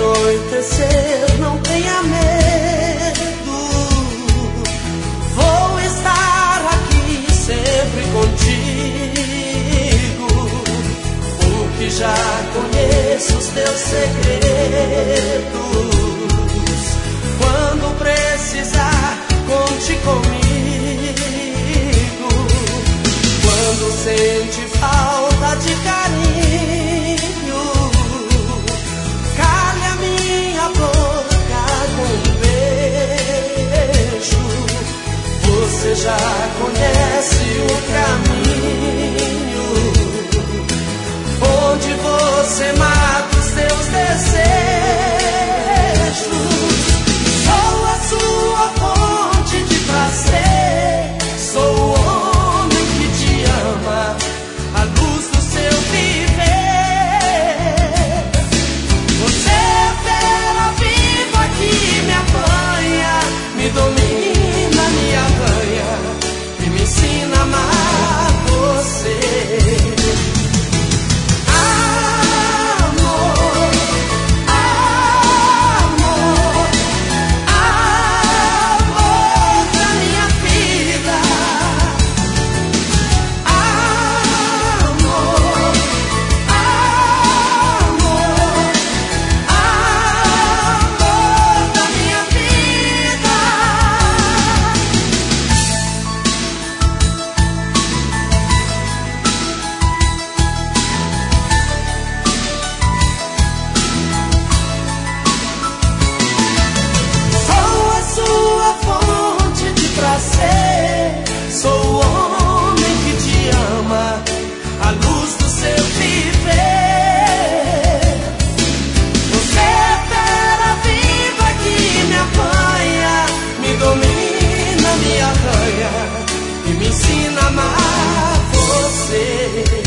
anoitecer, não tenha medo. Vou estar aqui sempre contigo, porque já conheço os teus segredos. Quando precisar, conte comigo. Quando sente falta de carinho, cale a minha boca com um beijo. Você já conhece o caminho onde você mata os seus desejos. Sou a sua fonte de prazer, sou o homem que te ama, a luz do seu viver. Você é fera viva que me apanha, me domina, me arranha e me ensina a amar você. Sou o homem que te ama, a luz do seu viver. Você é fera viva que me apanha, me domina, me arranha e me ensina a amar você.